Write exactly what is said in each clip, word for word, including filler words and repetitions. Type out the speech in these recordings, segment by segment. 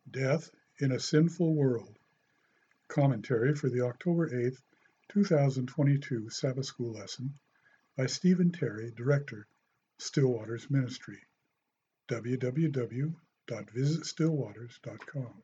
Death in a Sinful World. Commentary for the October eighth, two thousand twenty-two Sabbath School lesson by Stephen Terry, Director, Stillwaters Ministry. w w w dot visit stillwaters dot com.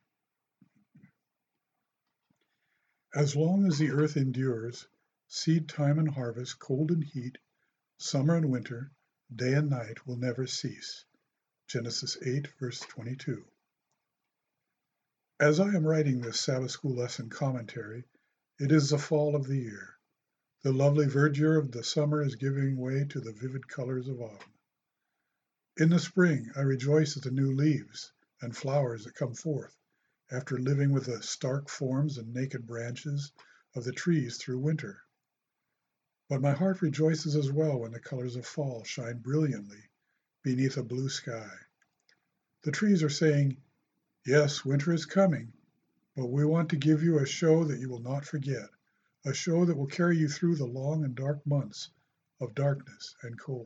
As long as the earth endures, seed time and harvest, cold and heat, summer and winter, day and night will never cease. Genesis eight, verse twenty-two. As I am writing this Sabbath School lesson commentary, it is the fall of the year. The lovely verdure of the summer is giving way to the vivid colors of autumn. In the spring, I rejoice at the new leaves and flowers that come forth after living with the stark forms and naked branches of the trees through winter. But my heart rejoices as well when the colors of fall shine brilliantly beneath a blue sky. The trees are saying, "Yes, winter is coming, but we want to give you a show that you will not forget, a show that will carry you through the long and dark months of darkness and cold."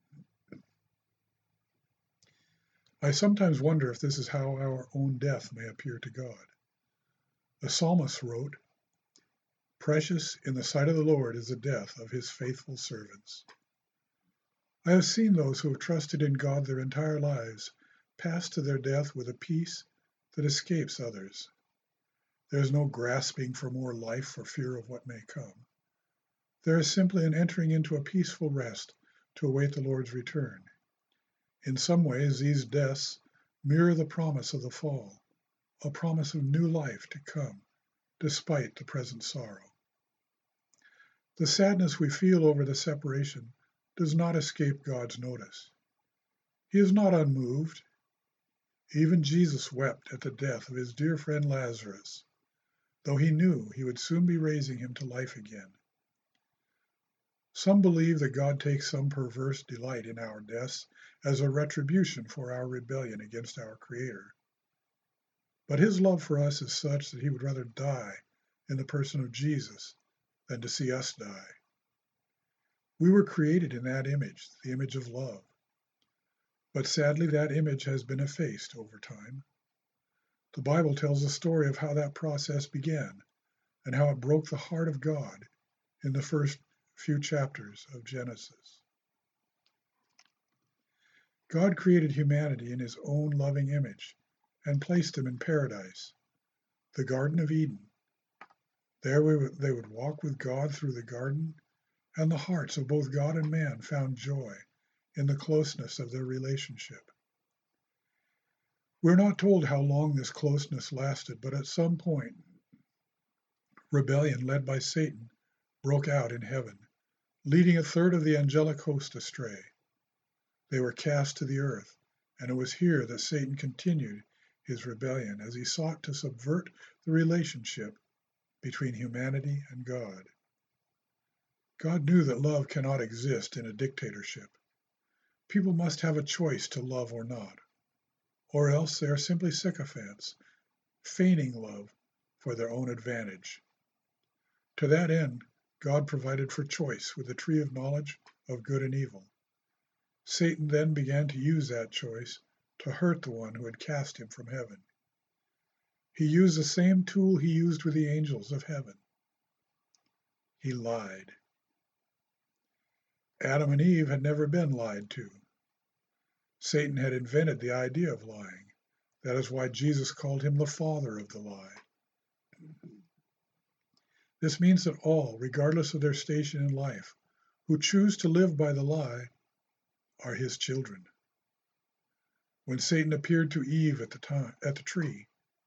I sometimes wonder if this is how our own death may appear to God. The psalmist wrote, "Precious in the sight of the Lord is the death of his faithful servants." I have seen those who have trusted in God their entire lives pass to their death with a peace that escapes others. There is no grasping for more life for fear of what may come. There is simply an entering into a peaceful rest to await the Lord's return. In some ways, these deaths mirror the promise of the fall, a promise of new life to come, despite the present sorrow. The sadness we feel over the separation does not escape God's notice. He is not unmoved. Even Jesus wept at the death of his dear friend Lazarus, though he knew he would soon be raising him to life again. Some believe that God takes some perverse delight in our deaths as a retribution for our rebellion against our Creator. But his love for us is such that he would rather die in the person of Jesus than to see us die. We were created in that image, the image of love. But sadly, that image has been effaced over time. The Bible tells the story of how that process began and how it broke the heart of God in the first few chapters of Genesis. God created humanity in his own loving image and placed them in paradise, the Garden of Eden. There we would, they would walk with God through the garden, and the hearts of both God and man found joy in the closeness of their relationship. We're not told how long this closeness lasted, but at some point, rebellion led by Satan broke out in heaven, leading a third of the angelic host astray. They were cast to the earth, and it was here that Satan continued his rebellion as he sought to subvert the relationship between humanity and God. God knew that love cannot exist in a dictatorship. People must have a choice to love or not, or else they are simply sycophants, feigning love for their own advantage. To that end, God provided for choice with the tree of knowledge of good and evil. Satan then began to use that choice to hurt the one who had cast him from heaven. He used the same tool he used with the angels of heaven. He lied. Adam and Eve had never been lied to. Satan had invented the idea of lying. That is why Jesus called him the father of the lie. This means that all, regardless of their station in life, who choose to live by the lie are his children. When Satan appeared to Eve at the time, at the tree,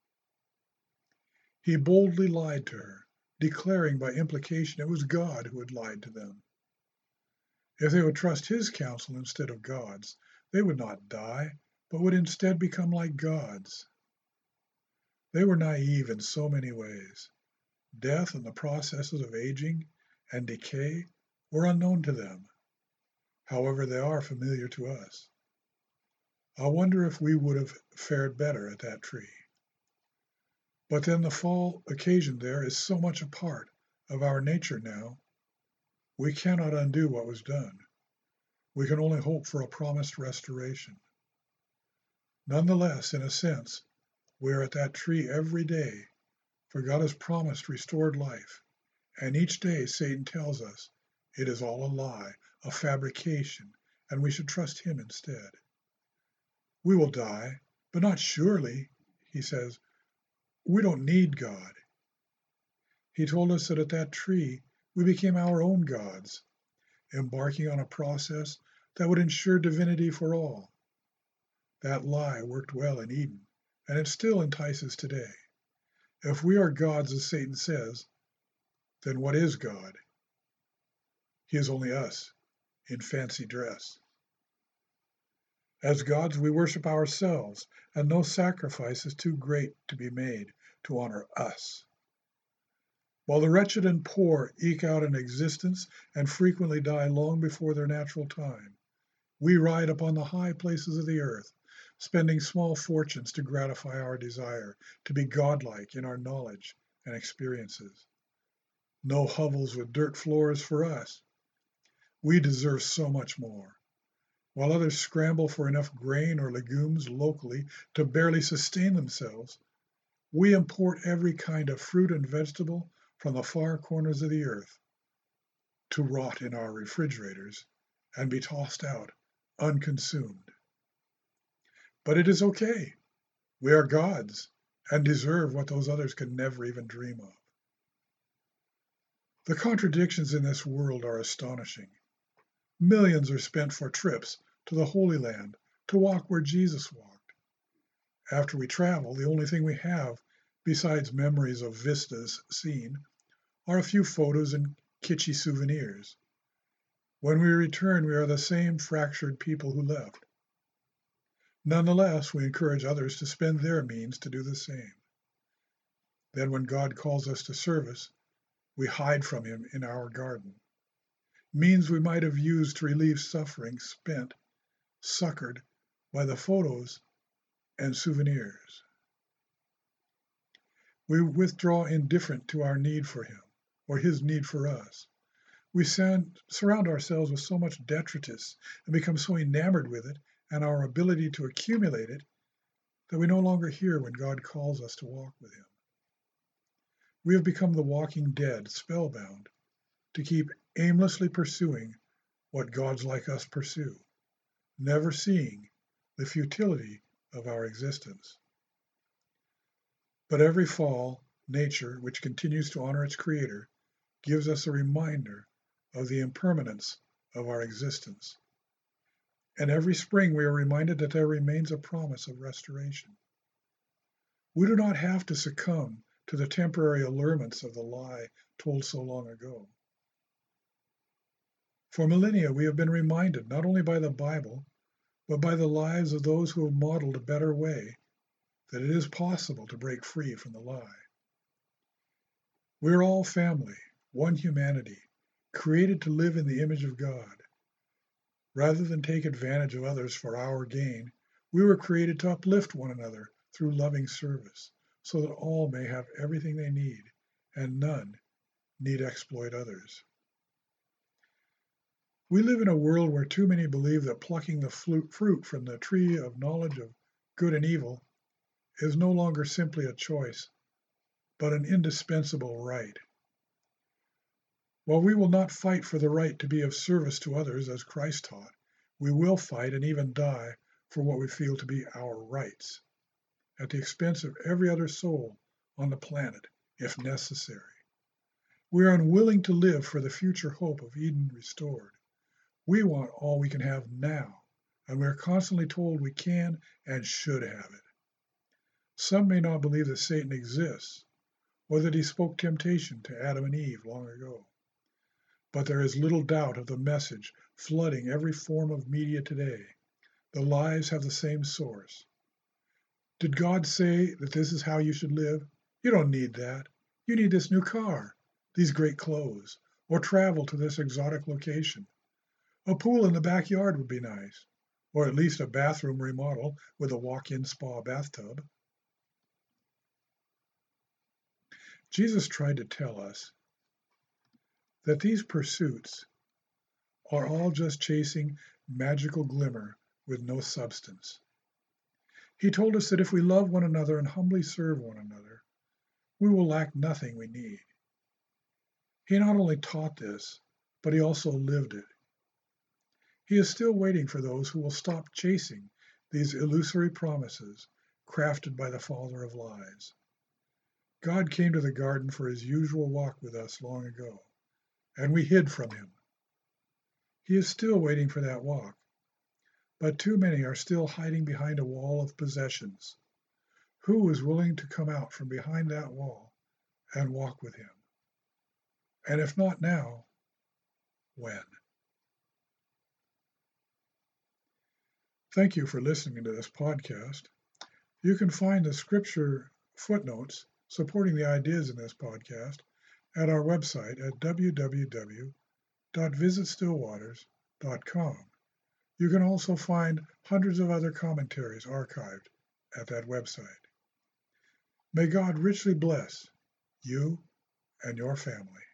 he boldly lied to her, declaring by implication it was God who had lied to them. If they would trust his counsel instead of God's, they would not die, but would instead become like gods. They were naive in so many ways. Death and the processes of aging and decay were unknown to them. However, they are familiar to us. I wonder if we would have fared better at that tree. But then the fall occasion there is so much a part of our nature now, we cannot undo what was done. We can only hope for a promised restoration. Nonetheless, in a sense, We are at that tree every day, for God has promised restored life. And each day Satan tells us it is all a lie, a fabrication, and we should trust him instead. We will die, but not surely, he says. We don't need God. He told us that at that tree we became our own gods, embarking on a process that would ensure divinity for all. That lie worked well in Eden, and it still entices today. If we are gods, as Satan says, then what is God? He is only us in fancy dress. As gods, we worship ourselves, and no sacrifice is too great to be made to honor us. While the wretched and poor eke out an existence and frequently die long before their natural time, we ride upon the high places of the earth, spending small fortunes to gratify our desire to be godlike in our knowledge and experiences. No hovels with dirt floors for us. We deserve so much more. While others scramble for enough grain or legumes locally to barely sustain themselves, we import every kind of fruit and vegetable from the far corners of the earth to rot in our refrigerators and be tossed out unconsumed. But it is okay. We are gods and deserve what those others could never even dream of. The contradictions in this world are astonishing. Millions are spent for trips to the Holy Land to walk where Jesus walked. After we travel, the only thing we have, besides memories of vistas seen, are a few photos and kitschy souvenirs. When we return, we are the same fractured people who left. Nonetheless, we encourage others to spend their means to do the same. Then when God calls us to service, we hide from him in our garden. Means we might have used to relieve suffering spent, succored by the photos and souvenirs. We withdraw indifferent to our need for him or his need for us. We surround ourselves with so much detritus and become so enamored with it and our ability to accumulate it that we no longer hear when God calls us to walk with him. We have become the walking dead, spellbound, to keep aimlessly pursuing what gods like us pursue, never seeing the futility of our existence. But every fall, nature, which continues to honor its creator, gives us a reminder of the impermanence of our existence. And every spring we are reminded that there remains a promise of restoration. We do not have to succumb to the temporary allurements of the lie told so long ago. For millennia, we have been reminded, not only by the Bible, but by the lives of those who have modeled a better way, that it is possible to break free from the lie. We are all family, one humanity, created to live in the image of God. Rather than take advantage of others for our gain, we were created to uplift one another through loving service, so that all may have everything they need, and none need exploit others. We live in a world where too many believe that plucking the fruit from the tree of knowledge of good and evil is no longer simply a choice, but an indispensable right. While we will not fight for the right to be of service to others as Christ taught, we will fight and even die for what we feel to be our rights, at the expense of every other soul on the planet, if necessary. We are unwilling to live for the future hope of Eden restored. We want all we can have now, and we are constantly told we can and should have it. Some may not believe that Satan exists, or that he spoke temptation to Adam and Eve long ago. But there is little doubt of the message flooding every form of media today. The lies have the same source. Did God say that this is how you should live? You don't need that. You need this new car, these great clothes, or travel to this exotic location. A pool in the backyard would be nice, or at least a bathroom remodel with a walk-in spa bathtub. Jesus tried to tell us that these pursuits are all just chasing magical glimmer with no substance. He told us that if we love one another and humbly serve one another, we will lack nothing we need. He not only taught this, but he also lived it. He is still waiting for those who will stop chasing these illusory promises crafted by the father of lies. God came to the garden for his usual walk with us long ago, and we hid from him. He is still waiting for that walk, but too many are still hiding behind a wall of possessions. Who is willing to come out from behind that wall and walk with him? And if not now, when? Thank you for listening to this podcast. You can find the scripture footnotes supporting the ideas in this podcast at our website at w w w dot visit still waters dot com. You can also find hundreds of other commentaries archived at that website. May God richly bless you and your family.